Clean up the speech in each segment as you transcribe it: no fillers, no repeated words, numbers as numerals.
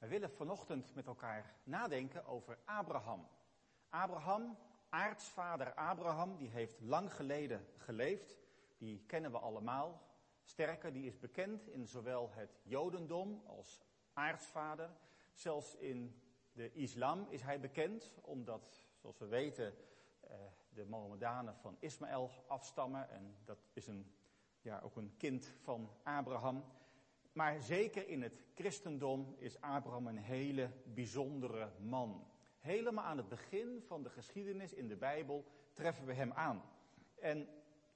We willen vanochtend met elkaar nadenken over Abraham. Abraham, aartsvader Abraham, die heeft lang geleden geleefd. Die kennen we allemaal. Sterker, die is bekend in zowel het Jodendom als aartsvader. Zelfs in de islam is hij bekend, omdat, zoals we weten, de Mohammedanen van Ismaël afstammen. En dat is ook een kind van Abraham. Maar zeker in het christendom is Abraham een hele bijzondere man. Helemaal aan het begin van de geschiedenis in de Bijbel treffen we hem aan. En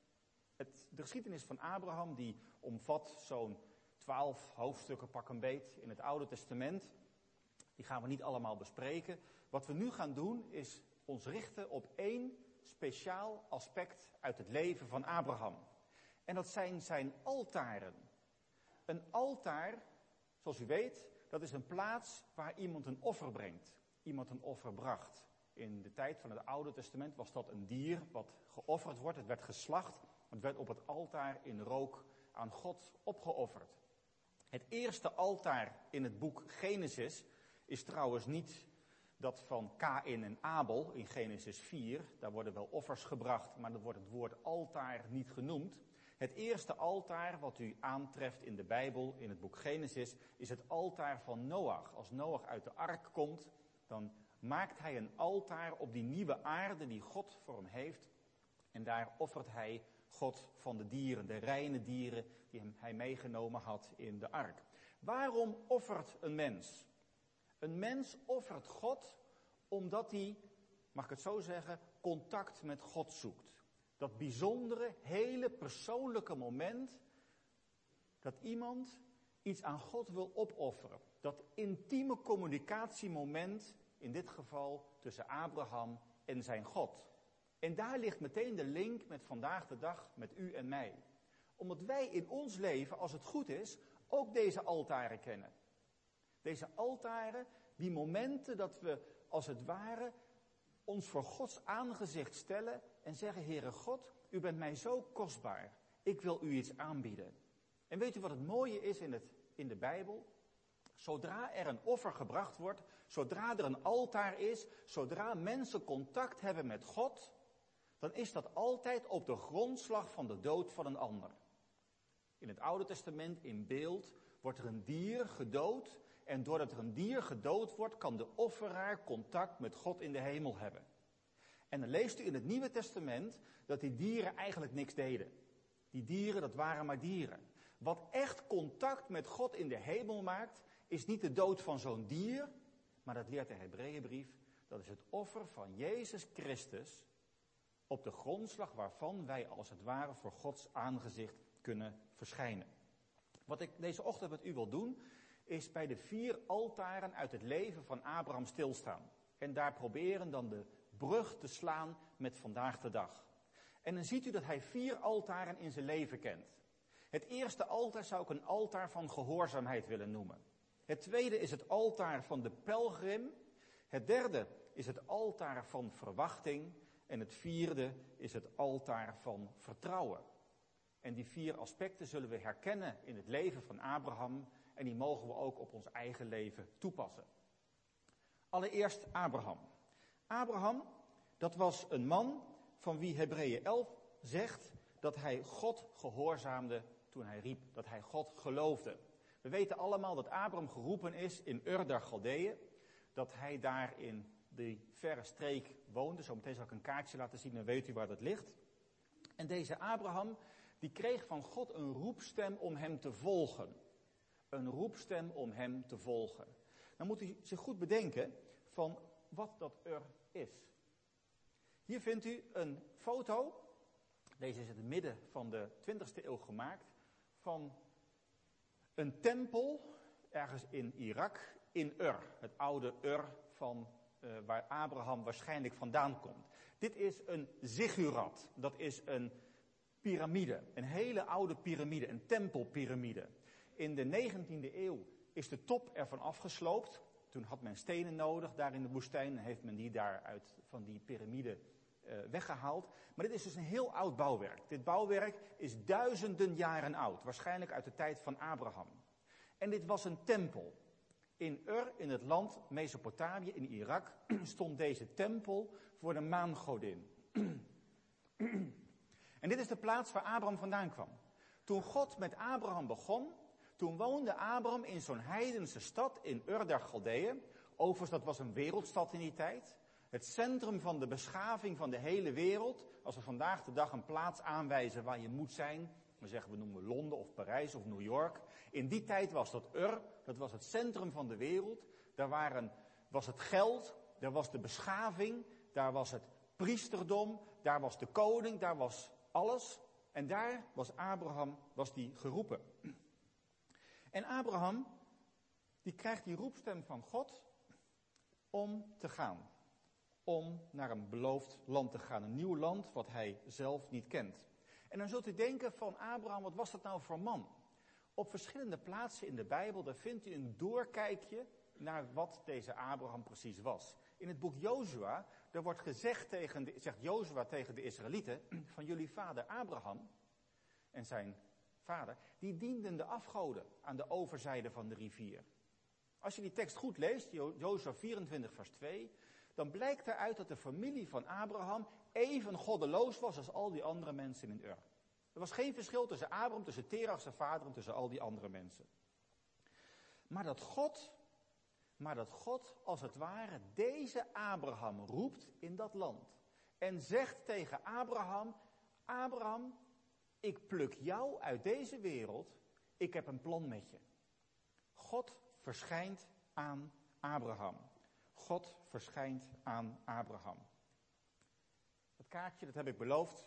de geschiedenis van Abraham die omvat zo'n 12 hoofdstukken pak een beet in het Oude Testament. Die gaan we niet allemaal bespreken. Wat we nu gaan doen is ons richten op één speciaal aspect uit het leven van Abraham. En dat zijn zijn altaren. Een altaar, zoals u weet, dat is een plaats waar iemand een offer brengt. Iemand een offer bracht. In de tijd van het Oude Testament was dat een dier wat geofferd wordt. Het werd geslacht. Het werd op het altaar in rook aan God opgeofferd. Het eerste altaar in het boek Genesis is trouwens niet dat van Kaïn en Abel in Genesis 4. Daar worden wel offers gebracht, maar dan wordt het woord altaar niet genoemd. Het eerste altaar wat u aantreft in de Bijbel, in het boek Genesis, is het altaar van Noach. Als Noach uit de ark komt, dan maakt hij een altaar op die nieuwe aarde die God voor hem heeft. En daar offert hij God van de dieren, de reine dieren die hij meegenomen had in de ark. Waarom offert een mens? Een mens offert God omdat hij, mag ik het zo zeggen, contact met God zoekt. Dat bijzondere, hele persoonlijke moment dat iemand iets aan God wil opofferen. Dat intieme communicatiemoment, in dit geval tussen Abraham en zijn God. En daar ligt meteen de link met vandaag de dag, met u en mij. Omdat wij in ons leven, als het goed is, ook deze altaren kennen. Deze altaren, die momenten dat we als het ware ons voor Gods aangezicht stellen en zeggen: Heere God, u bent mij zo kostbaar. Ik wil u iets aanbieden. En weet u wat het mooie is in de Bijbel? Zodra er een offer gebracht wordt, zodra er een altaar is, zodra mensen contact hebben met God, dan is dat altijd op de grondslag van de dood van een ander. In het Oude Testament, in beeld, wordt er een dier gedood. En doordat er een dier gedood wordt, kan de offeraar contact met God in de hemel hebben. En dan leest u in het Nieuwe Testament dat die dieren eigenlijk niks deden. Die dieren, dat waren maar dieren. Wat echt contact met God in de hemel maakt, is niet de dood van zo'n dier, maar dat leert de Hebreeënbrief, dat is het offer van Jezus Christus, op de grondslag waarvan wij als het ware voor Gods aangezicht kunnen verschijnen. Wat ik deze ochtend met u wil doen, is bij de 4 altaren uit het leven van Abraham stilstaan. En daar proberen dan de brug te slaan met vandaag de dag. En dan ziet u dat hij 4 altaren in zijn leven kent. Het eerste altaar zou ik een altaar van gehoorzaamheid willen noemen. Het tweede is het altaar van de pelgrim. Het derde is het altaar van verwachting. En het vierde is het altaar van vertrouwen. En die 4 aspecten zullen we herkennen in het leven van Abraham. En die mogen we ook op ons eigen leven toepassen. Allereerst Abraham. Abraham, dat was een man van wie Hebreeën 11 zegt dat hij God gehoorzaamde toen hij riep. Dat hij God geloofde. We weten allemaal dat Abraham geroepen is in Ur der Galdeeën. Dat hij daar in die verre streek woonde. Zometeen zal ik een kaartje laten zien, dan weet u waar dat ligt. En deze Abraham, die kreeg van God een roepstem om hem te volgen. Een roepstem om hem te volgen. Dan moet u zich goed bedenken van wat dat Ur is. Hier vindt u een foto. Deze is in het midden van de 20e eeuw gemaakt. Van een tempel ergens in Irak, in Ur. Het oude Ur van waar Abraham waarschijnlijk vandaan komt. Dit is een ziggurat. Dat is een piramide. Een hele oude piramide. Een tempelpiramide. In de 19e eeuw is de top ervan afgesloopt. Toen had men stenen nodig daar in de woestijn. En heeft men die daar van die piramide weggehaald. Maar dit is dus een heel oud bouwwerk. Dit bouwwerk is duizenden jaren oud. Waarschijnlijk uit de tijd van Abraham. En dit was een tempel. In Ur, in het land Mesopotamië, in Irak, stond deze tempel voor de maangodin. En dit is de plaats waar Abraham vandaan kwam. Toen God met Abraham begon, toen woonde Abraham in zo'n heidense stad in Ur der Galdeeën. Overigens, dat was een wereldstad in die tijd. Het centrum van de beschaving van de hele wereld. Als we vandaag de dag een plaats aanwijzen waar je moet zijn, dan zeggen we noemen Londen of Parijs of New York. In die tijd was dat Ur, dat was het centrum van de wereld. Daar was het geld, daar was de beschaving, daar was het priesterdom, daar was de koning, daar was alles. En daar was Abraham, die geroepen. En Abraham, die krijgt die roepstem van God om te gaan. Om naar een beloofd land te gaan. Een nieuw land wat hij zelf niet kent. En dan zult u denken van Abraham, wat was dat nou voor man? Op verschillende plaatsen in de Bijbel, daar vindt u een doorkijkje naar wat deze Abraham precies was. In het boek Jozua, daar wordt gezegd zegt Jozua tegen de Israëlieten, van jullie vader Abraham en zijn vader, die dienden de afgoden aan de overzijde van de rivier. Als je die tekst goed leest, Jozua 24 vers 2, dan blijkt eruit dat de familie van Abraham even goddeloos was als al die andere mensen in Ur. Er was geen verschil tussen Abraham, tussen Terach zijn vader en tussen al die andere mensen. Maar dat God als het ware deze Abraham roept in dat land. En zegt tegen Abraham, Abraham, ik pluk jou uit deze wereld, ik heb een plan met je. God verschijnt aan Abraham. God verschijnt aan Abraham. Dat kaartje, dat heb ik beloofd.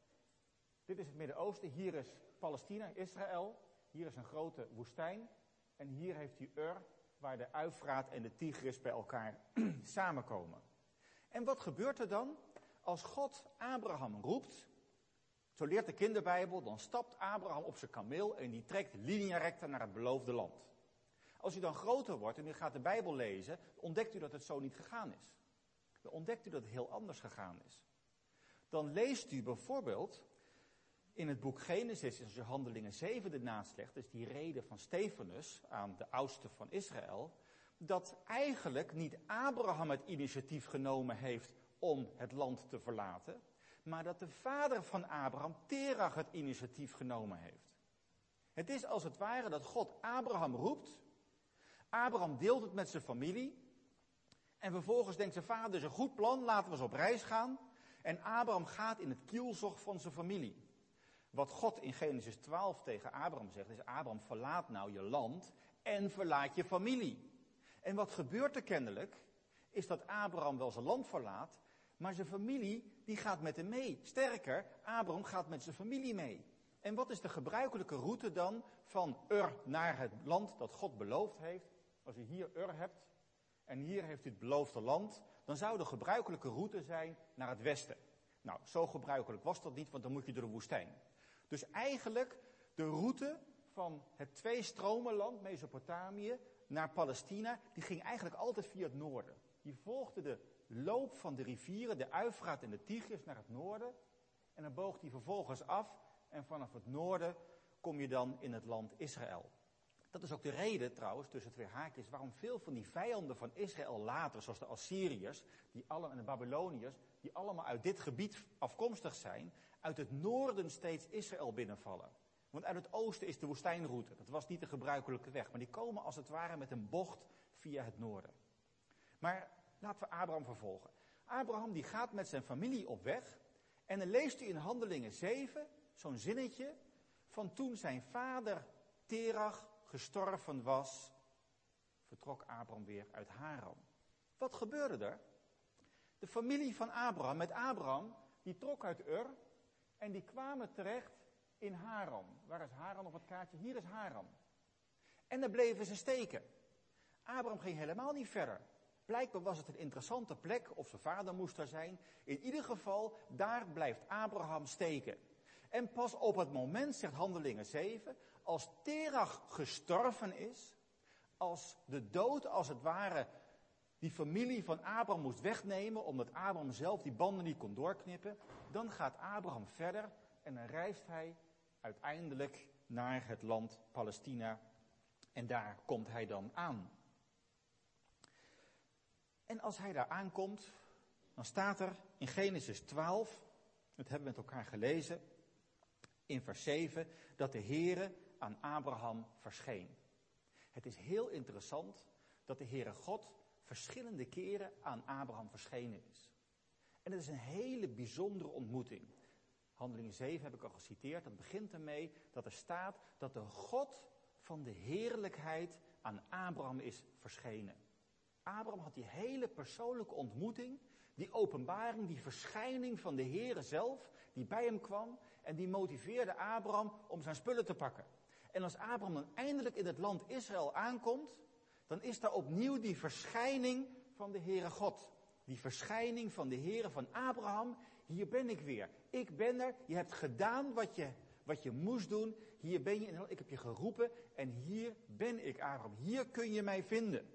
Dit is het Midden-Oosten, hier is Palestina, Israël. Hier is een grote woestijn. En hier heeft u Ur, waar de Uifraat en de Tigris bij elkaar samenkomen. En wat gebeurt er dan? Als God Abraham roept, zo leert de kinderbijbel, dan stapt Abraham op zijn kameel en die trekt linea recta naar het beloofde land. Als u dan groter wordt en u gaat de Bijbel lezen, ontdekt u dat het zo niet gegaan is. Dan ontdekt u dat het heel anders gegaan is. Dan leest u bijvoorbeeld in het boek Genesis, als je Handelingen 7 ernaast legt, dus die rede van Stefanus aan de oudste van Israël, dat eigenlijk niet Abraham het initiatief genomen heeft om het land te verlaten, maar dat de vader van Abraham, Terach, het initiatief genomen heeft. Het is als het ware dat God Abraham roept, Abraham deelt het met zijn familie en vervolgens denkt zijn vader, is een goed plan, laten we eens op reis gaan. En Abraham gaat in het kielzog van zijn familie. Wat God in Genesis 12 tegen Abraham zegt, is Abraham, verlaat nou je land en verlaat je familie. En wat gebeurt er kennelijk, is dat Abraham wel zijn land verlaat, maar zijn familie, die gaat met hem mee. Sterker, Abraham gaat met zijn familie mee. En wat is de gebruikelijke route dan van Ur naar het land dat God beloofd heeft? Als u hier Ur hebt en hier heeft u het beloofde land, dan zou de gebruikelijke route zijn naar het westen. Nou, zo gebruikelijk was dat niet, want dan moet je door de woestijn. Dus eigenlijk de route van het tweestromenland, Mesopotamië, naar Palestina, die ging eigenlijk altijd via het noorden. Die volgde de loop van de rivieren, de Uifraat en de Tigris naar het noorden. En dan boog die vervolgens af en vanaf het noorden kom je dan in het land Israël. Dat is ook de reden trouwens, tussen twee haakjes, waarom veel van die vijanden van Israël later, zoals de Assyriërs en de Babyloniërs, die allemaal uit dit gebied afkomstig zijn, uit het noorden steeds Israël binnenvallen. Want uit het oosten is de woestijnroute, dat was niet de gebruikelijke weg, maar die komen als het ware met een bocht via het noorden. Maar laten we Abraham vervolgen. Abraham die gaat met zijn familie op weg en dan leest u in Handelingen 7 zo'n zinnetje van toen zijn vader Terach gestorven was, vertrok Abraham weer uit Haran. Wat gebeurde er? De familie van Abraham met Abraham, die trok uit Ur en die kwamen terecht in Haran. Waar is Haran op het kaartje? Hier is Haran. En daar bleven ze steken. Abraham ging helemaal niet verder. Blijkbaar was het een interessante plek, of zijn vader moest daar zijn. In ieder geval, daar blijft Abraham steken. En pas op het moment, zegt Handelingen 7, als Terach gestorven is, als de dood als het ware die familie van Abraham moest wegnemen, omdat Abraham zelf die banden niet kon doorknippen, dan gaat Abraham verder en dan reist hij uiteindelijk naar het land Palestina en daar komt hij dan aan. En als hij daar aankomt, dan staat er in Genesis 12, dat hebben we met elkaar gelezen, in vers 7, dat de Heere aan Abraham verscheen. Het is heel interessant dat de Heere God verschillende keren aan Abraham verschenen is. En het is een hele bijzondere ontmoeting. Handelingen 7 heb ik al geciteerd, dat begint ermee dat er staat dat de God van de heerlijkheid aan Abraham is verschenen. Abraham had die hele persoonlijke ontmoeting, die openbaring, die verschijning van de Heere zelf, die bij hem kwam en die motiveerde Abraham om zijn spullen te pakken. En als Abraham dan eindelijk in het land Israël aankomt, dan is daar opnieuw die verschijning van de Heere God. Die verschijning van de Heere van Abraham, hier ben ik weer. Ik ben er, je hebt gedaan wat je moest doen. Hier ben je, ik heb je geroepen en hier ben ik, Abraham. Hier kun je mij vinden.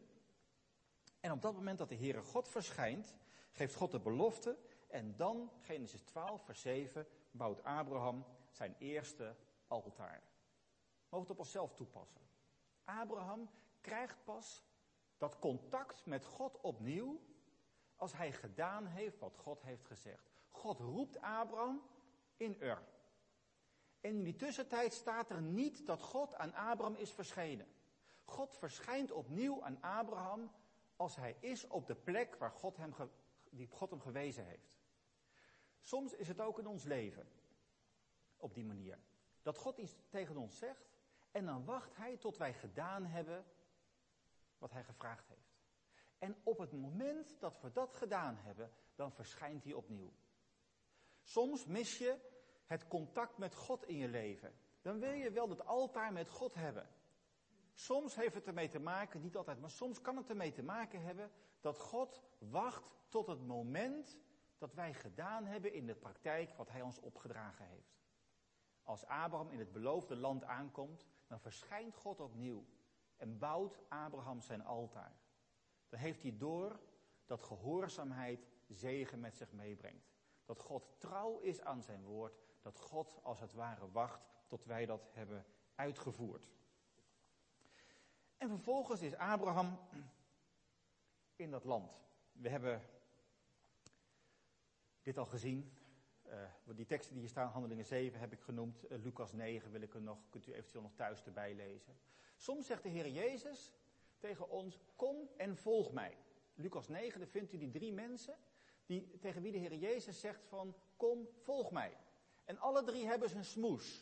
En op dat moment dat de Heere God verschijnt, geeft God de belofte. En dan, Genesis 12, vers 7, bouwt Abraham zijn eerste altaar. We mogen het op onszelf toepassen. Abraham krijgt pas dat contact met God opnieuw als hij gedaan heeft wat God heeft gezegd. God roept Abraham in Ur. En in die tussentijd staat er niet dat God aan Abraham is verschenen. God verschijnt opnieuw aan Abraham als hij is op de plek waar die God hem gewezen heeft. Soms is het ook in ons leven op die manier. Dat God iets tegen ons zegt en dan wacht hij tot wij gedaan hebben wat hij gevraagd heeft. En op het moment dat we dat gedaan hebben, dan verschijnt hij opnieuw. Soms mis je het contact met God in je leven. Dan wil je wel het altaar met God hebben. Soms heeft het ermee te maken, niet altijd, maar soms kan het ermee te maken hebben dat God wacht tot het moment dat wij gedaan hebben in de praktijk wat hij ons opgedragen heeft. Als Abraham in het beloofde land aankomt, dan verschijnt God opnieuw en bouwt Abraham zijn altaar. Dan heeft hij door dat gehoorzaamheid zegen met zich meebrengt. Dat God trouw is aan zijn woord, dat God als het ware wacht tot wij dat hebben uitgevoerd. En vervolgens is Abraham in dat land. We hebben dit al gezien. Die teksten die hier staan, Handelingen 7 heb ik genoemd. Lucas 9 kunt u eventueel nog thuis erbij lezen. Soms zegt de Heer Jezus tegen ons, kom en volg mij. Lucas 9, daar vindt u die 3 mensen tegen wie de Heer Jezus zegt van, kom, volg mij. En alle 3 hebben ze een smoes.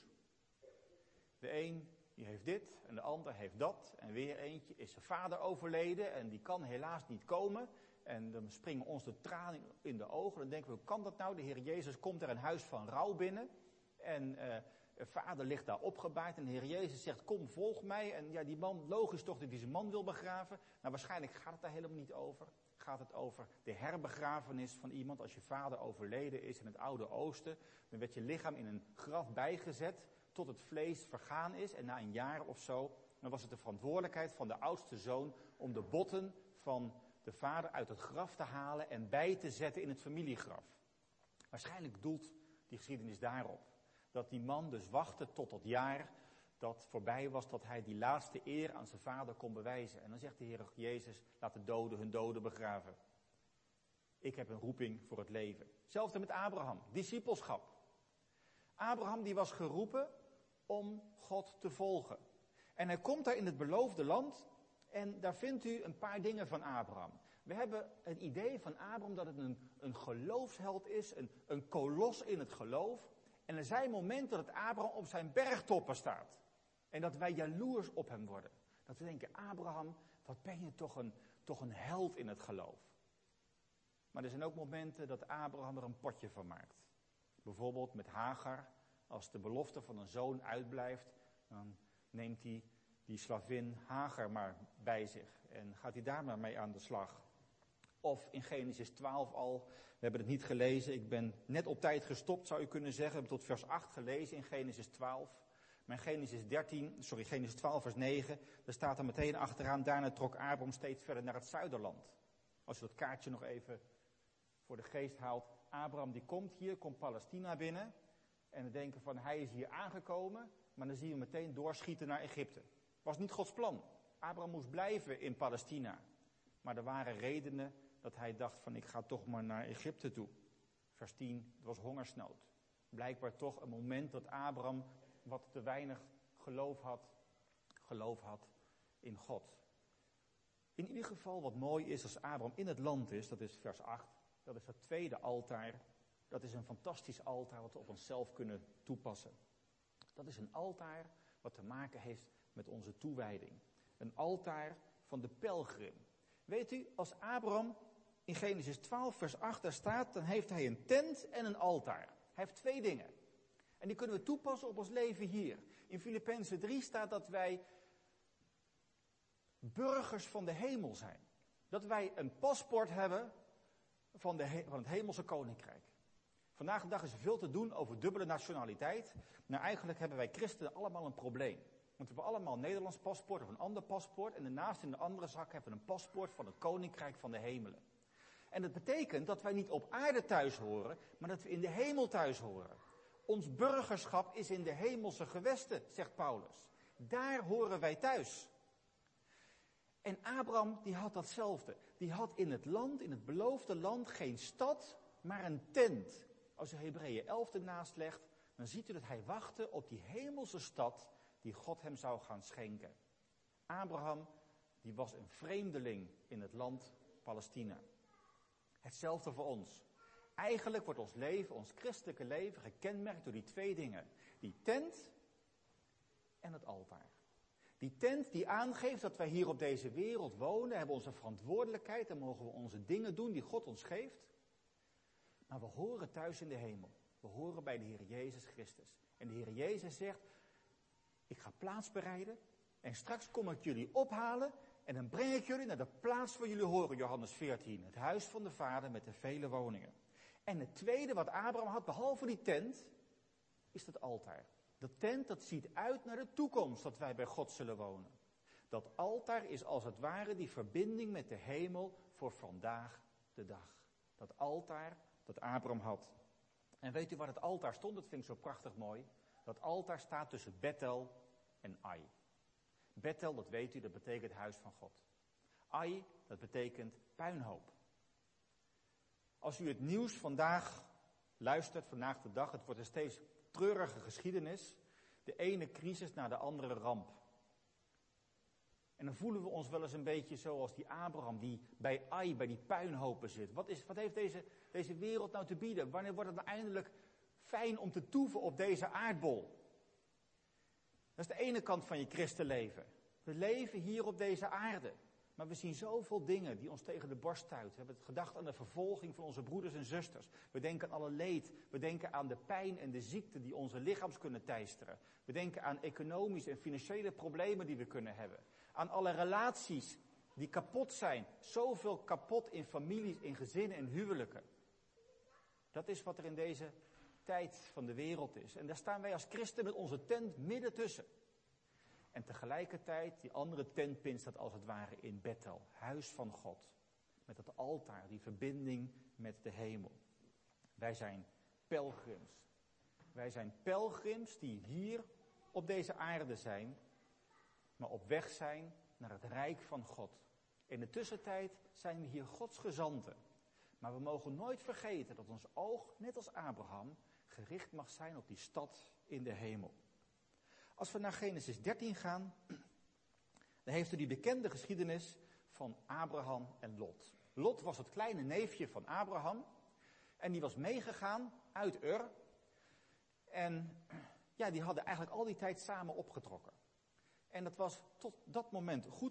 De een die heeft dit en de ander heeft dat. En weer eentje is zijn vader overleden en die kan helaas niet komen. En dan springen ons de tranen in de ogen. Dan denken we, hoe kan dat nou? De Heer Jezus komt er een huis van rouw binnen. En vader ligt daar opgebaard. En de Heer Jezus zegt, kom, volg mij. En ja, die man, logisch toch dat hij zijn man wil begraven. Nou, waarschijnlijk gaat het daar helemaal niet over. Gaat het over de herbegrafenis van iemand. Als je vader overleden is in het Oude Oosten, dan werd je lichaam in een graf bijgezet tot het vlees vergaan is. En na een jaar of zo, dan was het de verantwoordelijkheid van de oudste zoon om de botten van de vader uit het graf te halen en bij te zetten in het familiegraf. Waarschijnlijk doelt die geschiedenis daarop. Dat die man dus wachtte tot dat jaar dat voorbij was, dat hij die laatste eer aan zijn vader kon bewijzen. En dan zegt de Heer Jezus, laat de doden hun doden begraven. Ik heb een roeping voor het leven. Hetzelfde met Abraham, discipelschap. Abraham die was geroepen om God te volgen. En hij komt daar in het beloofde land en daar vindt u een paar dingen van Abraham. We hebben het idee van Abraham dat het een geloofsheld is, een kolos in het geloof. En er zijn momenten dat Abraham op zijn bergtoppen staat. En dat wij jaloers op hem worden. Dat we denken, Abraham, wat ben je toch een held in het geloof. Maar er zijn ook momenten dat Abraham er een potje van maakt. Bijvoorbeeld met Hagar, als de belofte van een zoon uitblijft, dan neemt hij die slavin Hagar maar bij zich. En gaat hij daar maar mee aan de slag. Of in Genesis 12 al, we hebben het niet gelezen, ik ben net op tijd gestopt zou je kunnen zeggen. We hebben tot vers 8 gelezen in Genesis 12. Maar in Genesis 12 vers 9, daar staat er meteen achteraan, daarna trok Abraham steeds verder naar het zuiderland. Als je dat kaartje nog even voor de geest haalt. Abraham die komt Palestina binnen. En we denken van hij is hier aangekomen, maar dan zie je hem meteen doorschieten naar Egypte. Was niet Gods plan. Abraham moest blijven in Palestina. Maar er waren redenen dat hij dacht van ik ga toch maar naar Egypte toe. Vers 10, het was hongersnood. Blijkbaar toch een moment dat Abraham wat te weinig geloof had in God. In ieder geval wat mooi is als Abraham in het land is, dat is vers 8, dat is het tweede altaar. Dat is een fantastisch altaar wat we op onszelf kunnen toepassen. Dat is een altaar wat te maken heeft met onze toewijding. Een altaar van de pelgrim. Weet u, als Abraham in Genesis 12 vers 8 daar staat, dan heeft hij een tent en een altaar. Hij heeft twee dingen. En die kunnen we toepassen op ons leven hier. In Filippenzen 3 staat dat wij burgers van de hemel zijn. Dat wij een paspoort hebben van het hemelse koninkrijk. Vandaag de dag is er veel te doen over dubbele nationaliteit. Nou, eigenlijk hebben wij christenen allemaal een probleem. Want we hebben allemaal een Nederlands paspoort of een ander paspoort. En daarnaast in de andere zak hebben we een paspoort van het koninkrijk van de hemelen. En dat betekent dat wij niet op aarde thuis horen, maar dat we in de hemel thuis horen. Ons burgerschap is in de hemelse gewesten, zegt Paulus. Daar horen wij thuis. En Abraham, die had datzelfde. Die had in het land, in het beloofde land, geen stad, maar een tent. Als u Hebreeën 11 ernaast legt, dan ziet u dat hij wachtte op die hemelse stad die God hem zou gaan schenken. Abraham, die was een vreemdeling in het land Palestina. Hetzelfde voor ons. Eigenlijk wordt ons leven, ons christelijke leven, gekenmerkt door die twee dingen. Die tent en het altaar. Die tent die aangeeft dat wij hier op deze wereld wonen, hebben onze verantwoordelijkheid en mogen we onze dingen doen die God ons geeft. Maar we horen thuis in de hemel. We horen bij de Heer Jezus Christus. En de Heer Jezus zegt, ik ga plaats bereiden en straks kom ik jullie ophalen en dan breng ik jullie naar de plaats waar jullie horen, Johannes 14. Het huis van de Vader met de vele woningen. En het tweede wat Abraham had, behalve die tent, is het altaar. Dat tent, dat ziet uit naar de toekomst, dat wij bij God zullen wonen. Dat altaar is als het ware die verbinding met de hemel voor vandaag de dag. Dat altaar dat Abraham had. En weet u waar het altaar stond? Dat vind ik zo prachtig mooi. Dat altaar staat tussen Bethel en Ai. Bethel, dat weet u, dat betekent huis van God. Ai, dat betekent puinhoop. Als u het nieuws vandaag luistert, vandaag de dag, het wordt een steeds treurige geschiedenis. De ene crisis na de andere ramp. En dan voelen we ons wel eens een beetje zoals die Abraham die bij Ai, bij die puinhopen zit. Wat heeft deze wereld nou te bieden? Wanneer wordt het nou eindelijk fijn om te toeven op deze aardbol? Dat is de ene kant van je christenleven. We leven hier op deze aarde. Maar we zien zoveel dingen die ons tegen de borst stuiten. We hebben gedacht aan de vervolging van onze broeders en zusters. We denken aan alle leed. We denken aan de pijn en de ziekte die onze lichaams kunnen teisteren. We denken aan economische en financiële problemen die we kunnen hebben. Aan alle relaties die kapot zijn. Zoveel kapot in families, in gezinnen en huwelijken. Dat is wat er in deze tijd van de wereld is. En daar staan wij als christen met onze tent midden tussen. En tegelijkertijd, die andere tentpin staat als het ware in Bethel, huis van God. Met het altaar, die verbinding met de hemel. Wij zijn pelgrims. Wij zijn pelgrims die hier op deze aarde zijn, maar op weg zijn naar het rijk van God. In de tussentijd zijn we hier Gods gezanten. Maar we mogen nooit vergeten dat ons oog, net als Abraham, gericht mag zijn op die stad in de hemel. Als we naar Genesis 13 gaan, dan heeft u die bekende geschiedenis van Abraham en Lot. Lot was het kleine neefje van Abraham en die was meegegaan uit Ur. En ja, die hadden eigenlijk al die tijd samen opgetrokken. En dat was tot dat moment goed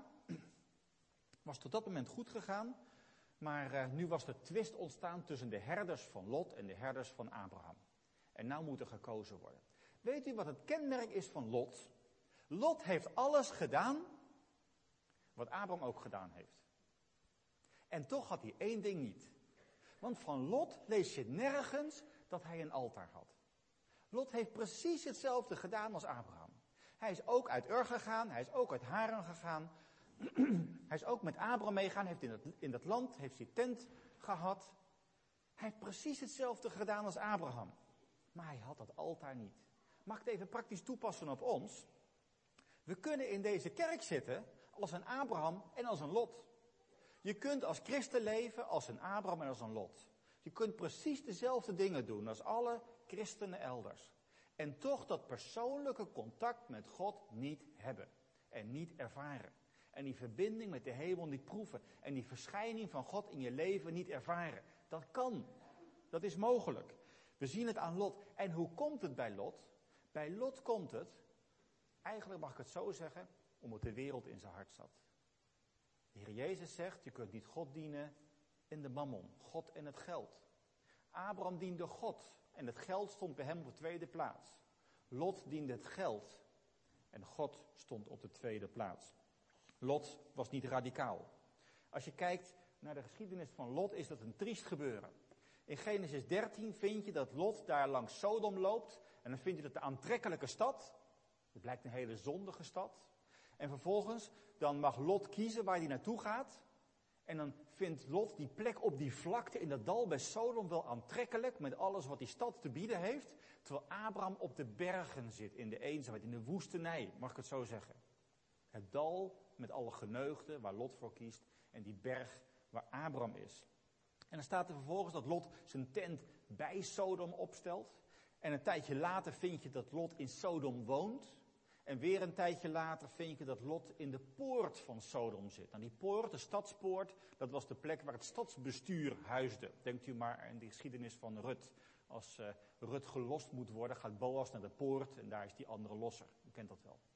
gegaan. Maar nu was er twist ontstaan tussen de herders van Lot en de herders van Abraham. En nou moet er gekozen worden. Weet u wat het kenmerk is van Lot? Lot heeft alles gedaan wat Abraham ook gedaan heeft. En toch had hij één ding niet. Want van Lot lees je nergens dat hij een altaar had. Lot heeft precies hetzelfde gedaan als Abraham. Hij is ook uit Ur gegaan, hij is ook uit Haran gegaan. Hij is ook met Abraham meegegaan, heeft in dat land, heeft zijn tent gehad. Hij heeft precies hetzelfde gedaan als Abraham. Maar hij had dat altaar niet. Mag ik het even praktisch toepassen op ons? We kunnen in deze kerk zitten als een Abraham en als een Lot. Je kunt als christen leven als een Abraham en als een Lot. Je kunt precies dezelfde dingen doen als alle christenen elders. En toch dat persoonlijke contact met God niet hebben. En niet ervaren. En die verbinding met de hemel niet proeven. En die verschijning van God in je leven niet ervaren. Dat kan. Dat is mogelijk. We zien het aan Lot. En hoe komt het bij Lot? Bij Lot komt het, eigenlijk mag ik het zo zeggen, omdat de wereld in zijn hart zat. De Heer Jezus zegt, je kunt niet God dienen in de mammon. God en het geld. Abraham diende God. En het geld stond bij hem op de tweede plaats. Lot diende het geld. En God stond op de tweede plaats. Lot was niet radicaal. Als je kijkt naar de geschiedenis van Lot, is dat een triest gebeuren. In Genesis 13 vind je dat Lot daar langs Sodom loopt. En dan vind je dat de aantrekkelijke stad. Het blijkt een hele zondige stad. En vervolgens, dan mag Lot kiezen waar hij naartoe gaat. En dan vindt Lot die plek op die vlakte in dat dal bij Sodom wel aantrekkelijk. Met alles wat die stad te bieden heeft. Terwijl Abraham op de bergen zit, in de eenzaamheid, in de woestenij. Mag ik het zo zeggen. Het dal met alle geneugden waar Lot voor kiest. En die berg waar Abraham is. En dan staat er vervolgens dat Lot zijn tent bij Sodom opstelt. En een tijdje later vind je dat Lot in Sodom woont. En weer een tijdje later vind je dat Lot in de poort van Sodom zit. Nou, die poort, de stadspoort, dat was de plek waar het stadsbestuur huisde. Denkt u maar aan de geschiedenis van Rut. Als Rut gelost moet worden, gaat Boas naar de poort en daar is die andere losser. U kent dat wel.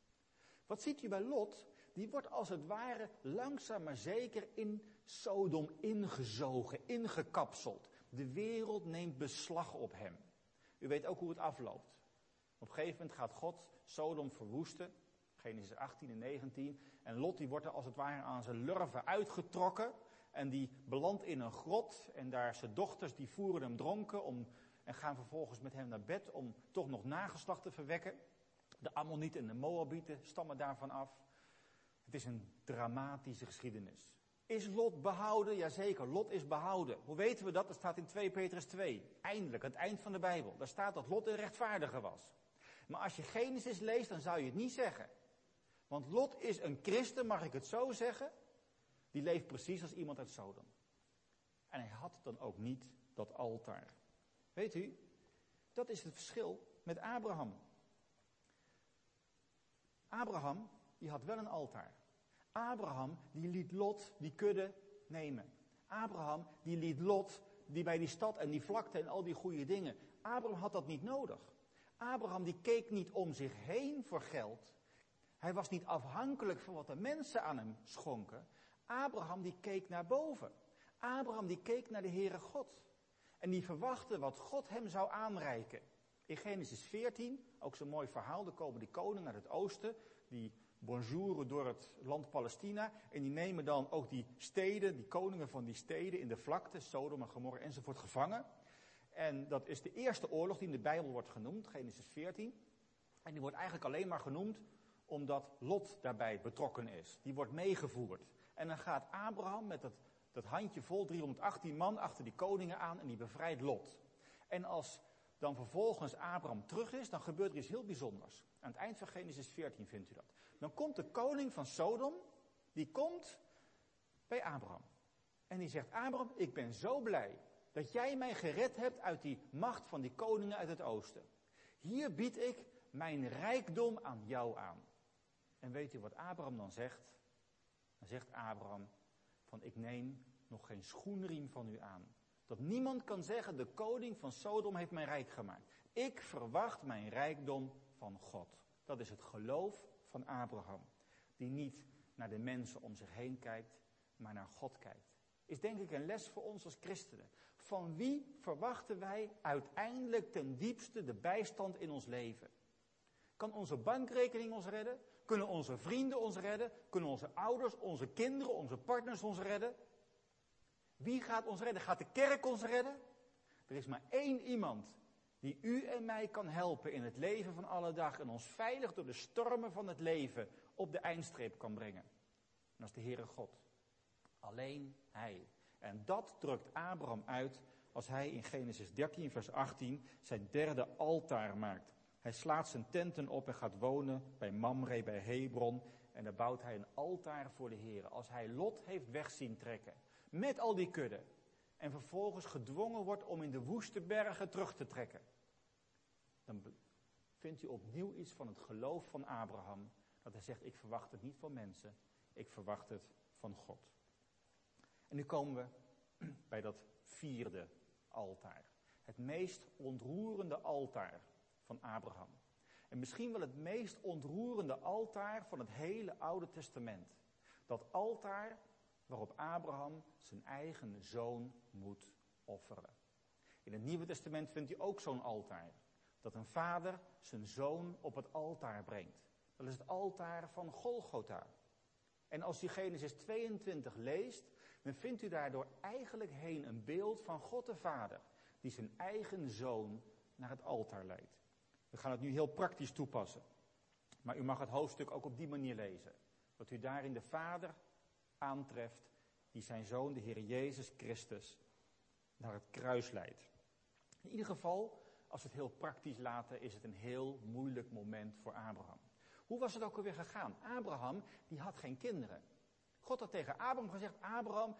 Wat ziet u bij Lot? Die wordt als het ware langzaam maar zeker in Sodom ingezogen, ingekapseld. De wereld neemt beslag op hem. U weet ook hoe het afloopt. Op een gegeven moment gaat God Sodom verwoesten. Genesis 18 en 19. En Lot die wordt er als het ware aan zijn lurven uitgetrokken. En die belandt in een grot. En daar zijn dochters die voeren hem dronken. En gaan vervolgens met hem naar bed om toch nog nageslacht te verwekken. De Ammonieten en de Moabieten stammen daarvan af. Het is een dramatische geschiedenis. Is Lot behouden? Jazeker, Lot is behouden. Hoe weten we dat? Dat staat in 2 Petrus 2. Eindelijk, het eind van de Bijbel. Daar staat dat Lot een rechtvaardige was. Maar als je Genesis leest, dan zou je het niet zeggen. Want Lot is een christen, mag ik het zo zeggen. Die leeft precies als iemand uit Sodom. En hij had dan ook niet dat altaar. Weet u, dat is het verschil met Abraham. Abraham, die had wel een altaar. Abraham, die liet Lot die kudde nemen. Abraham, die liet Lot, die bij die stad en die vlakte en al die goede dingen. Abraham had dat niet nodig. Abraham, die keek niet om zich heen voor geld. Hij was niet afhankelijk van wat de mensen aan hem schonken. Abraham, die keek naar boven. Abraham, die keek naar de Heere God. En die verwachtte wat God hem zou aanreiken. In Genesis 14, ook zo'n mooi verhaal, er komen die koningen uit het oosten, die bonjouren door het land Palestina. En die nemen dan ook die steden, die koningen van die steden in de vlakte, Sodom en Gomorra enzovoort, gevangen. En dat is de eerste oorlog die in de Bijbel wordt genoemd, Genesis 14. En die wordt eigenlijk alleen maar genoemd omdat Lot daarbij betrokken is. Die wordt meegevoerd. En dan gaat Abraham met dat handje vol, 318 man, achter die koningen aan en die bevrijdt Lot. En als dan vervolgens Abraham terug is, dan gebeurt er iets heel bijzonders. Aan het eind van Genesis 14 vindt u dat. Dan komt de koning van Sodom, die komt bij Abraham. En die zegt, Abraham, ik ben zo blij dat jij mij gered hebt uit die macht van die koningen uit het oosten. Hier bied ik mijn rijkdom aan jou aan. En weet u wat Abraham dan zegt? Dan zegt Abraham, van ik neem nog geen schoenriem van u aan. Dat niemand kan zeggen, de koning van Sodom heeft mij rijk gemaakt. Ik verwacht mijn rijkdom van God. Dat is het geloof van Abraham. Die niet naar de mensen om zich heen kijkt, maar naar God kijkt. Is denk ik een les voor ons als christenen. Van wie verwachten wij uiteindelijk ten diepste de bijstand in ons leven? Kan onze bankrekening ons redden? Kunnen onze vrienden ons redden? Kunnen onze ouders, onze kinderen, onze partners ons redden? Wie gaat ons redden? Gaat de kerk ons redden? Er is maar één iemand die u en mij kan helpen in het leven van alle dag en ons veilig door de stormen van het leven op de eindstreep kan brengen. En dat is de Heere God. Alleen Hij. En dat drukt Abraham uit als hij in Genesis 13 vers 18 zijn derde altaar maakt. Hij slaat zijn tenten op en gaat wonen bij Mamre, bij Hebron. en daar bouwt hij een altaar voor de Heer. Als hij Lot heeft weg zien trekken, met al die kudde, en vervolgens gedwongen wordt om in de woeste bergen terug te trekken, dan vindt u opnieuw iets van het geloof van Abraham, dat hij zegt, ik verwacht het niet van mensen, ik verwacht het van God. En nu komen we bij dat 4e altaar. Het meest ontroerende altaar van Abraham. En misschien wel het meest ontroerende altaar van het hele Oude Testament. Dat altaar waarop Abraham zijn eigen zoon moet offeren. In het Nieuwe Testament vindt u ook zo'n altaar. Dat een vader zijn zoon op het altaar brengt. Dat is het altaar van Golgotha. En als u Genesis 22 leest, dan vindt u daardoor eigenlijk heen een beeld van God de Vader, die zijn eigen zoon naar het altaar leidt. We gaan het nu heel praktisch toepassen. Maar u mag het hoofdstuk ook op die manier lezen. Dat u daarin de Vader aantreft, die zijn zoon, de Heer Jezus Christus, naar het kruis leidt. In ieder geval, als we het heel praktisch laten, is het een heel moeilijk moment voor Abraham. Hoe was het ook alweer gegaan? Abraham, die had geen kinderen. God had tegen Abraham gezegd, Abraham,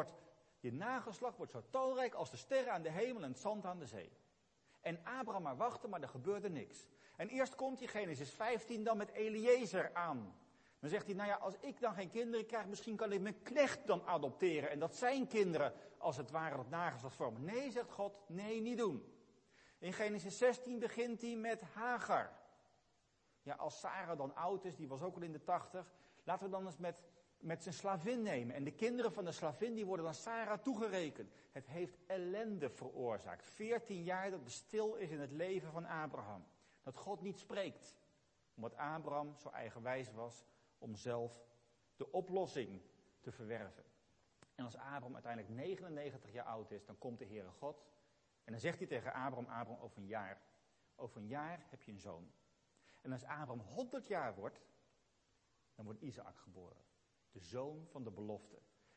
je nageslacht wordt zo talrijk als de sterren aan de hemel en het zand aan de zee. En Abraham maar wachtte, maar er gebeurde niks. En eerst komt hij, Genesis 15, dan met Eliezer aan. Dan zegt hij, nou ja, als ik dan geen kinderen krijg, misschien kan ik mijn knecht dan adopteren. En dat zijn kinderen, als het ware, dat nageslacht vormen. Nee, zegt God, nee, niet doen. In Genesis 16 begint hij met Hagar. Ja, als Sarah dan oud is, die was ook al in de 80, laten we dan eens met zijn slavin nemen. En de kinderen van de slavin, die worden dan Sarah toegerekend. Het heeft ellende veroorzaakt. 14 jaar dat het stil is in het leven van Abraham. Dat God niet spreekt. Omdat Abraham zo eigenwijs was om zelf de oplossing te verwerven. En als Abraham uiteindelijk 99 jaar oud is, dan komt de Heere God. En dan zegt hij tegen Abraham, over een jaar heb je een zoon. En als Abraham 100 jaar wordt, dan wordt Isaac geboren. De zoon van de belofte.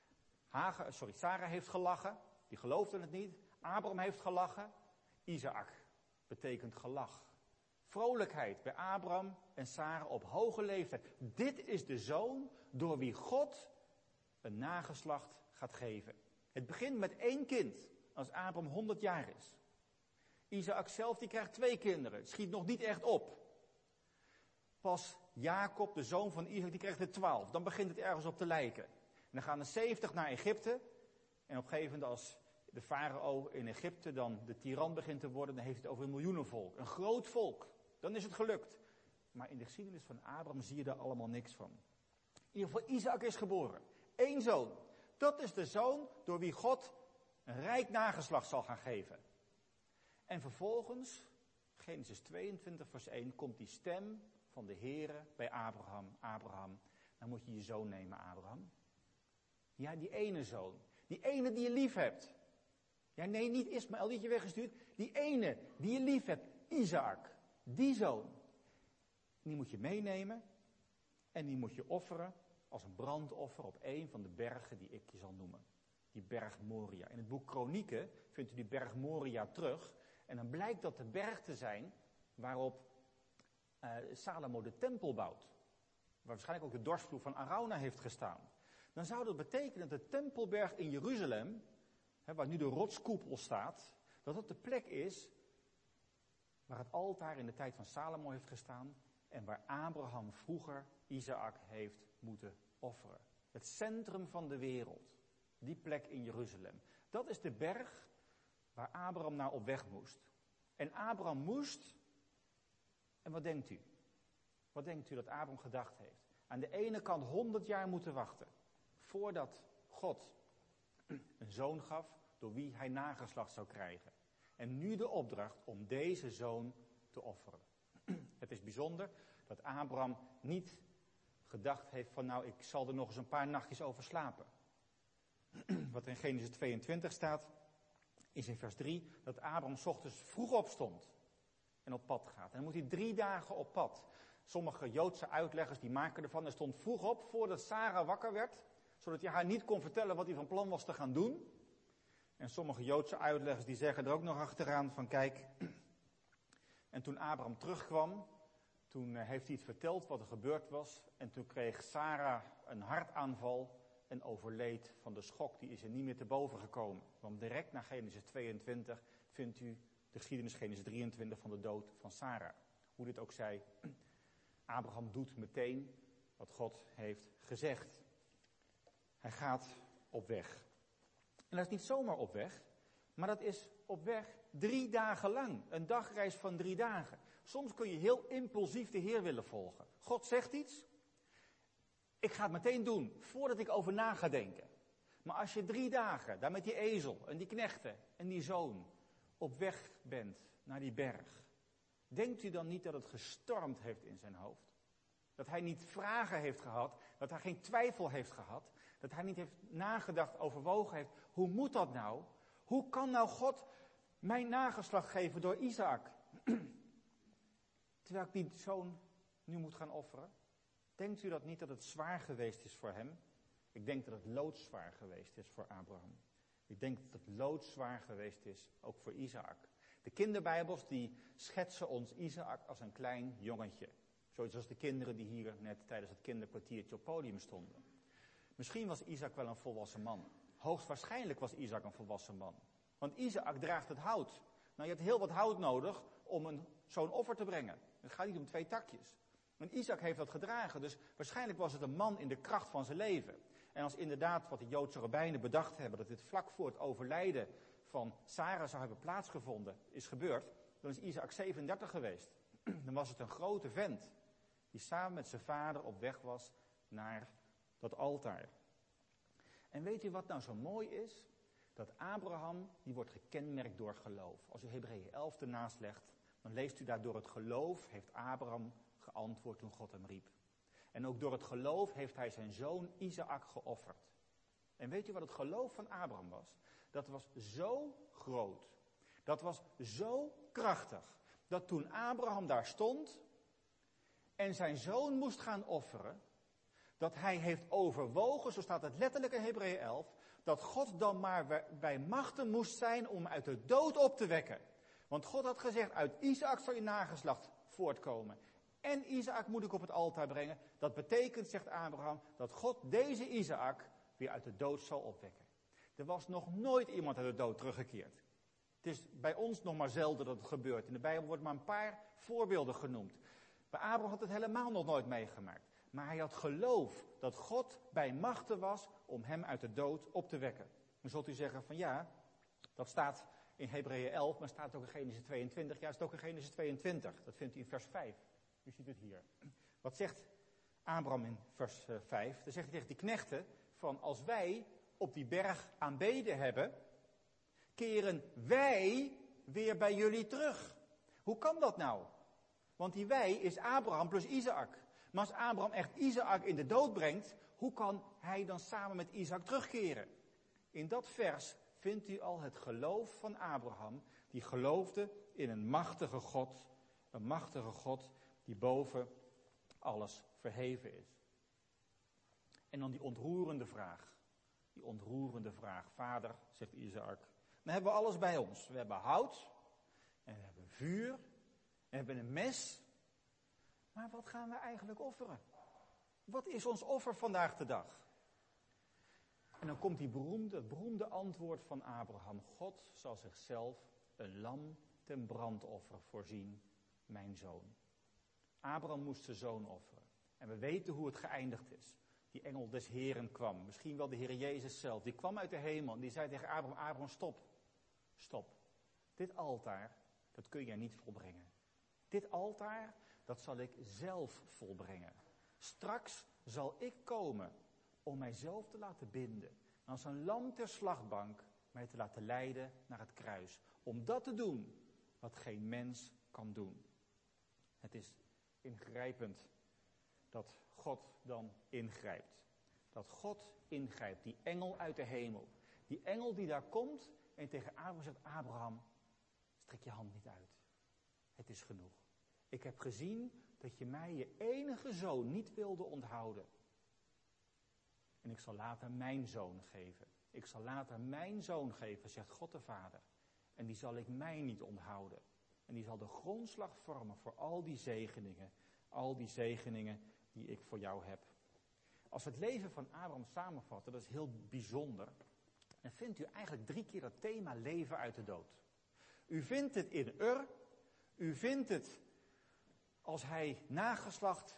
Sarah heeft gelachen, die geloofde het niet. Abraham heeft gelachen. Isaac betekent gelach. Vrolijkheid bij Abraham en Sarah op hoge leeftijd. Dit is de zoon door wie God een nageslacht gaat geven. Het begint met 1 kind, als Abraham 100 jaar is. Isaac zelf, die krijgt 2 kinderen. Het schiet nog niet echt op. Pas Jacob, de zoon van Isaac, die krijgt er 12. Dan begint het ergens op te lijken. En dan gaan er 70 naar Egypte. En op een gegeven moment, als de farao in Egypte dan de tiran begint te worden, dan heeft het over een miljoenenvolk. Een groot volk. Dan is het gelukt. Maar in de geschiedenis van Abraham zie je daar allemaal niks van. In ieder geval, Isaac is geboren. 1 zoon. Dat is de zoon door wie God een rijk nageslacht zal gaan geven. En vervolgens, Genesis 22 vers 1, komt die stem van de Heere bij Abraham. Abraham, dan moet je je zoon nemen, Abraham. Ja, die ene zoon. Die ene die je lief hebt. Ja, nee, niet Ismaël, die je weggestuurd. Die ene die je lief hebt, Isaac. Die zoon. Die moet je meenemen. En die moet je offeren als een brandoffer op een van de bergen die ik je zal noemen. Die berg Moria. In het boek Kronieken vindt u die berg Moria terug. En dan blijkt dat de berg te zijn waarop Salomo de tempel bouwt. Waar waarschijnlijk ook de dorsvloer van Arauna heeft gestaan. Dan zou dat betekenen dat de tempelberg in Jeruzalem, waar nu de rotskoepel staat, dat dat de plek is waar het altaar in de tijd van Salomo heeft gestaan en waar Abraham vroeger Isaac heeft moeten offeren. Het centrum van de wereld. Die plek in Jeruzalem. Dat is de berg waar Abraham naar op weg moest. En Abraham moest, en wat denkt u? Wat denkt u dat Abraham gedacht heeft? Aan de ene kant 100 jaar moeten wachten, voordat God een zoon gaf door wie hij nageslacht zou krijgen. En nu de opdracht om deze zoon te offeren. Het is bijzonder dat Abraham niet gedacht heeft van nou, ik zal er nog eens een paar nachtjes over slapen. Wat in Genesis 22 staat, is in vers 3, dat Abraham 's ochtends vroeg opstond en op pad gaat. En dan moet hij 3 dagen op pad. Sommige Joodse uitleggers die maken ervan, hij stond vroeg op voordat Sarah wakker werd, zodat hij haar niet kon vertellen wat hij van plan was te gaan doen. En sommige Joodse uitleggers die zeggen er ook nog achteraan van kijk, en toen Abraham terugkwam, Toen heeft hij het verteld wat er gebeurd was. En toen kreeg Sarah een hartaanval en overleed van de schok. Die is er niet meer te boven gekomen. Want direct na Genesis 22 vindt u de geschiedenis Genesis 23 van de dood van Sarah. Hoe dit ook zij, Abraham doet meteen wat God heeft gezegd. Hij gaat op weg. En dat is niet zomaar op weg, maar dat is op weg 3 dagen lang. Een dagreis van 3 dagen. Soms kun je heel impulsief de Heer willen volgen. God zegt iets. Ik ga het meteen doen, voordat ik over na ga denken. Maar als je 3 dagen daar met die ezel en die knechten en die zoon op weg bent naar die berg. Denkt u dan niet dat het gestormd heeft in zijn hoofd? Dat hij niet vragen heeft gehad, dat hij geen twijfel heeft gehad. Dat hij niet heeft nagedacht, overwogen heeft. Hoe moet dat nou? Hoe kan nou God mijn nageslacht geven door Isaac? Terwijl ik die zoon nu moet gaan offeren. Denkt u dat niet dat het zwaar geweest is voor hem? Ik denk dat het loodzwaar geweest is voor Abraham. Ik denk dat het loodzwaar geweest is ook voor Isaac. De kinderbijbels die schetsen ons Isaac als een klein jongetje. Zoiets als de kinderen die hier net tijdens het kinderkwartiertje op het podium stonden. Misschien was Isaac wel een volwassen man. Hoogstwaarschijnlijk was Isaac een volwassen man. Want Isaac draagt het hout. Nou, je hebt heel wat hout nodig om zo'n offer te brengen. Het gaat niet om 2 takjes. En Isaac heeft dat gedragen, dus waarschijnlijk was het een man in de kracht van zijn leven. En als inderdaad wat de Joodse rabbijnen bedacht hebben, dat dit vlak voor het overlijden van Sarah zou hebben plaatsgevonden, is gebeurd, dan is Isaac 37 geweest. Dan was het een grote vent, die samen met zijn vader op weg was naar dat altaar. En weet u wat nou zo mooi is? Dat Abraham, die wordt gekenmerkt door geloof. Als u Hebreeën 11 ernaast legt, dan leest u daar door het geloof heeft Abraham geantwoord toen God hem riep. En ook door het geloof heeft hij zijn zoon Isaac geofferd. En weet u wat het geloof van Abraham was? Dat was zo groot. Dat was zo krachtig. Dat toen Abraham daar stond en zijn zoon moest gaan offeren, dat hij heeft overwogen, zo staat het letterlijk in Hebreeën 11, dat God dan maar bij machten moest zijn om uit de dood op te wekken. Want God had gezegd, uit Isaac zal je nageslacht voortkomen. En Isaac moet ik op het altaar brengen. Dat betekent, zegt Abraham, dat God deze Isaac weer uit de dood zal opwekken. Er was nog nooit iemand uit de dood teruggekeerd. Het is bij ons nog maar zelden dat het gebeurt. In de Bijbel wordt maar een paar voorbeelden genoemd. Bij Abraham had het helemaal nog nooit meegemaakt. Maar hij had geloof dat God bij machten was om hem uit de dood op te wekken. Dan zult u zeggen van ja, dat staat in Hebreeën 11, maar staat ook in Genesis 22. Ja, het staat ook in Genesis 22. Dat vindt u in vers 5. U ziet het hier. Wat zegt Abraham in vers 5? Dan zegt hij tegen die knechten van als wij op die berg aanbeden hebben, keren wij weer bij jullie terug. Hoe kan dat nou? Want die wij is Abraham plus Isaac. Maar als Abraham echt Isaac in de dood brengt, hoe kan hij dan samen met Isaac terugkeren? In dat vers vindt u al het geloof van Abraham, die geloofde in een machtige God die boven alles verheven is. En dan die ontroerende vraag. Vader, zegt Isaac, dan hebben we alles bij ons. We hebben hout, en we hebben vuur, en we hebben een mes. Maar wat gaan we eigenlijk offeren? Wat is ons offer vandaag de dag? En dan komt het beroemde antwoord van Abraham. God zal zichzelf een lam ten brandoffer voorzien, mijn zoon. Abraham moest zijn zoon offeren. En we weten hoe het geëindigd is. Die engel des Heren kwam. Misschien wel de Heer Jezus zelf. Die kwam uit de hemel en die zei tegen Abraham, Abraham, stop. Dit altaar, dat kun jij niet volbrengen. Dit altaar, dat zal ik zelf volbrengen. Straks zal ik komen om mijzelf te laten binden. En als een lam ter slachtbank mij te laten leiden naar het kruis. Om dat te doen wat geen mens kan doen. Het is ingrijpend dat God dan ingrijpt. Dat God ingrijpt, die engel uit de hemel. Die engel die daar komt en tegen Abraham zegt, Abraham, strek je hand niet uit. Het is genoeg. Ik heb gezien dat je mij je enige zoon niet wilde onthouden. En ik zal later mijn zoon geven. Ik zal later mijn zoon geven, zegt God de Vader. En die zal ik mij niet onthouden. En die zal de grondslag vormen voor al die zegeningen Al die zegeningen die ik voor jou heb. Als we het leven van Abraham samenvatten, dat is heel bijzonder. Dan vindt u eigenlijk 3 keer dat thema leven uit de dood. U vindt het in Ur. U vindt het als hij nageslacht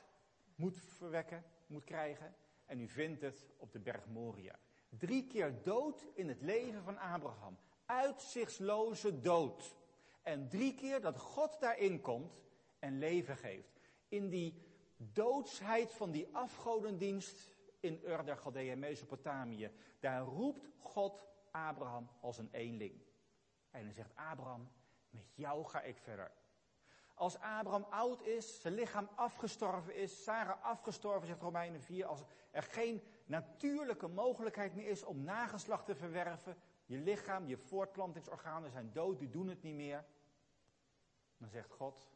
moet krijgen. En u vindt het op de berg Moria. 3 keer dood in het leven van Abraham. Uitzichtsloze dood. En 3 keer dat God daarin komt en leven geeft. In die doodsheid van die afgodendienst in Ur der Galdeeën, Mesopotamië. Daar roept God Abraham als een eenling. En hij zegt, Abraham, met jou ga ik verder. Als Abraham oud is, zijn lichaam afgestorven is, Sarah afgestorven, zegt Romeinen 4, als er geen natuurlijke mogelijkheid meer is om nageslacht te verwerven, je lichaam, je voortplantingsorganen zijn dood, die doen het niet meer. Dan zegt God,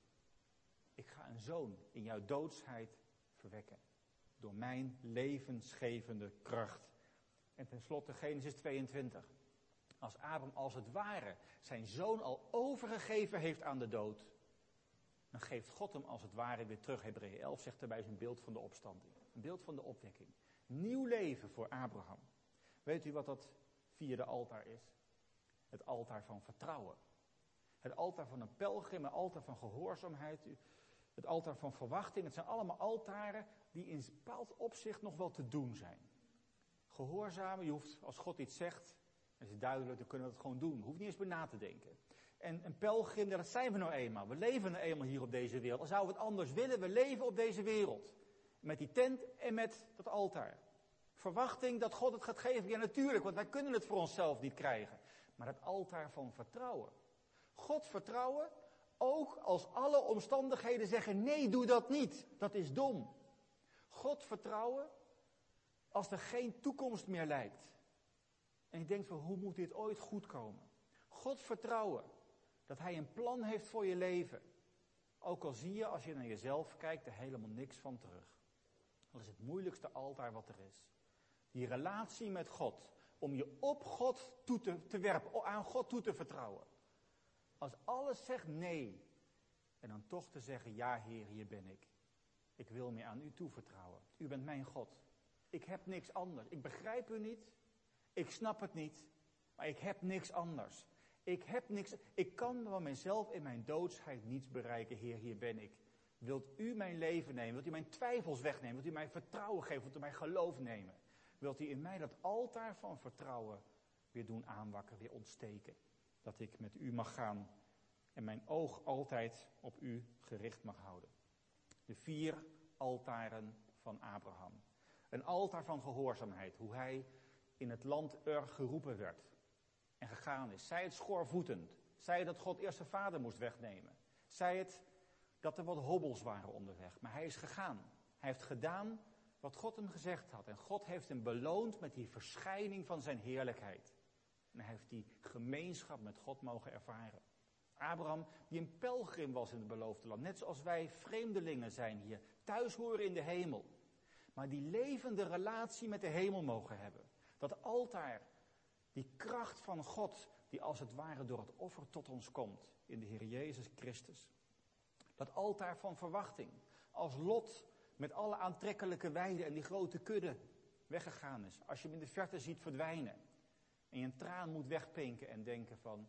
ik ga een zoon in jouw doodsheid verwekken. Door mijn levensgevende kracht. En tenslotte Genesis 22. Als Abraham als het ware zijn zoon al overgegeven heeft aan de dood, dan geeft God hem als het ware weer terug. Hebreeën 11 zegt erbij, is een beeld van de opstanding. Een beeld van de opwekking. Nieuw leven voor Abraham. Weet u wat dat vierde altaar is? Het altaar van vertrouwen. Het altaar van een pelgrim, een altaar van gehoorzaamheid, het altaar van verwachting. Het zijn allemaal altaren die in een bepaald opzicht nog wel te doen zijn. Gehoorzamen, je hoeft, als God iets zegt, dat is duidelijk, dan kunnen we het gewoon doen. Je hoeft niet eens bij na te denken. En een pelgrim, dat zijn we nou eenmaal. We leven nou eenmaal hier op deze wereld. Al zouden we het anders willen, we leven op deze wereld. Met die tent en met dat altaar. Verwachting dat God het gaat geven, ja natuurlijk, want wij kunnen het voor onszelf niet krijgen. Maar het altaar van vertrouwen. God vertrouwen, ook als alle omstandigheden zeggen, nee, doe dat niet. Dat is dom. God vertrouwen, als er geen toekomst meer lijkt. En je denkt van, hoe moet dit ooit goed komen? God vertrouwen, dat hij een plan heeft voor je leven. Ook al zie je, als je naar jezelf kijkt, er helemaal niks van terug. Dat is het moeilijkste altaar wat er is. Die relatie met God, om je op God toe te werpen, aan God toe te vertrouwen. Als alles zegt nee, en dan toch te zeggen, ja Heer, hier ben ik. Ik wil me aan u toevertrouwen. U bent mijn God. Ik heb niks anders. Ik begrijp u niet. Ik snap het niet. Maar ik heb niks anders. Ik kan van mezelf in mijn doodsheid niets bereiken. Heer, hier ben ik. Wilt u mijn leven nemen? Wilt u mijn twijfels wegnemen? Wilt u mij vertrouwen geven? Wilt u mij geloof nemen? Wilt u in mij dat altaar van vertrouwen weer doen aanwakkeren, weer ontsteken? Dat ik met u mag gaan en mijn oog altijd op u gericht mag houden. De 4 altaren van Abraham. Een altaar van gehoorzaamheid, hoe hij in het land Ur geroepen werd en gegaan is. Zij het schoorvoetend, zij dat God eerst zijn vader moest wegnemen. Zij het dat er wat hobbels waren onderweg, maar hij is gegaan. Hij heeft gedaan wat God hem gezegd had. En God heeft hem beloond met die verschijning van zijn heerlijkheid. En hij heeft die gemeenschap met God mogen ervaren. Abraham, die een pelgrim was in het beloofde land. Net zoals wij vreemdelingen zijn hier. Thuis horen in de hemel. Maar die levende relatie met de hemel mogen hebben. Dat altaar, die kracht van God, die als het ware door het offer tot ons komt. In de Heer Jezus Christus. Dat altaar van verwachting. Als Lot met alle aantrekkelijke weiden en die grote kudde weggegaan is. Als je hem in de verte ziet verdwijnen. En je een traan moet wegpinken en denken van,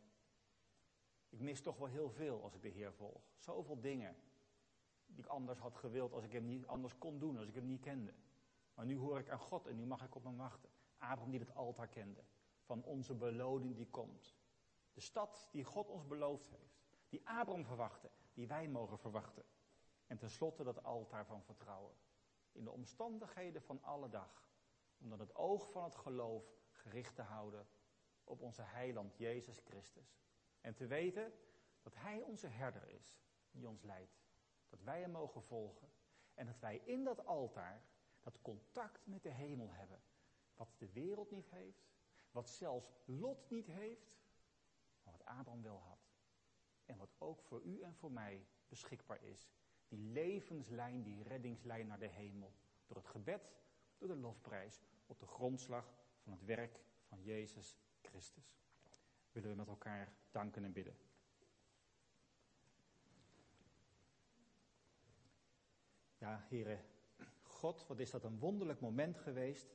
ik mis toch wel heel veel als ik de Heer volg. Zoveel dingen die ik anders had gewild als ik hem niet anders kon doen, als ik hem niet kende. Maar nu hoor ik aan God en nu mag ik op hem wachten. Abraham die het altaar kende, van onze beloning die komt. De stad die God ons beloofd heeft, die Abraham verwachtte, die wij mogen verwachten. En tenslotte dat altaar van vertrouwen. In de omstandigheden van alle dag. Om dan het oog van het geloof gericht te houden op onze heiland Jezus Christus. En te weten dat hij onze herder is, die ons leidt. Dat wij hem mogen volgen. En dat wij in dat altaar dat contact met de hemel hebben. Wat de wereld niet heeft. Wat zelfs Lot niet heeft. Maar wat Abraham wel had. En wat ook voor u en voor mij beschikbaar is. Die levenslijn, die reddingslijn naar de hemel. Door het gebed, door de lofprijs. Op de grondslag van het werk van Jezus Christus. Willen we met elkaar danken en bidden. Ja, Heere God, wat is dat een wonderlijk moment geweest.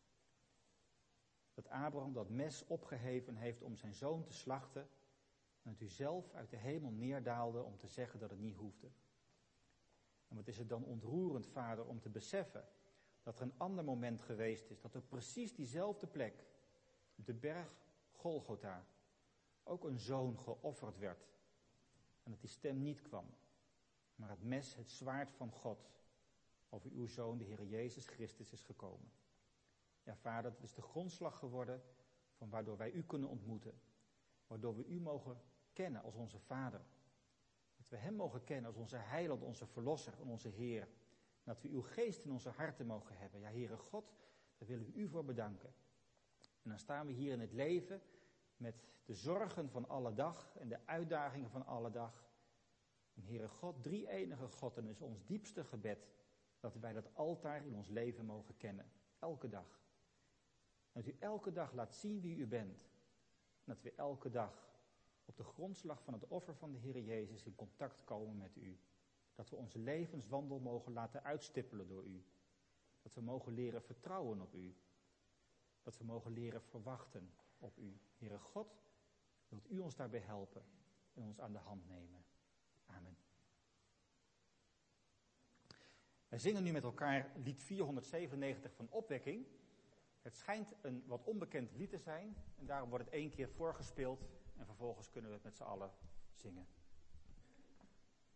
Dat Abraham dat mes opgeheven heeft om zijn zoon te slachten. En dat u zelf uit de hemel neerdaalde om te zeggen dat het niet hoefde. En wat is het dan ontroerend, Vader, om te beseffen dat er een ander moment geweest is. Dat op precies diezelfde plek, op de berg Golgotha, ook een zoon geofferd werd. En dat die stem niet kwam, maar het mes, het zwaard van God, over uw Zoon, de Heer Jezus Christus, is gekomen. Ja, Vader, dat is de grondslag geworden van waardoor wij u kunnen ontmoeten. Waardoor we u mogen kennen als onze Vader. Dat we hem mogen kennen als onze Heiland, onze Verlosser en onze Heer. En dat we uw geest in onze harten mogen hebben. Ja, Heere God, daar willen we u voor bedanken. En dan staan we hier in het leven met de zorgen van alle dag en de uitdagingen van alle dag. En Heere God, drie enige God, en is ons diepste gebed dat wij dat altaar in ons leven mogen kennen. Elke dag. En dat u elke dag laat zien wie u bent. En dat we elke dag op de grondslag van het offer van de Heer Jezus in contact komen met u. Dat we onze levenswandel mogen laten uitstippelen door u. Dat we mogen leren vertrouwen op u. Dat we mogen leren verwachten op u. Heere God, wilt u ons daarbij helpen en ons aan de hand nemen. Amen. Wij zingen nu met elkaar lied 497 van Opwekking. Het schijnt een wat onbekend lied te zijn en daarom wordt het 1 keer voorgespeeld en vervolgens kunnen we het met z'n allen zingen.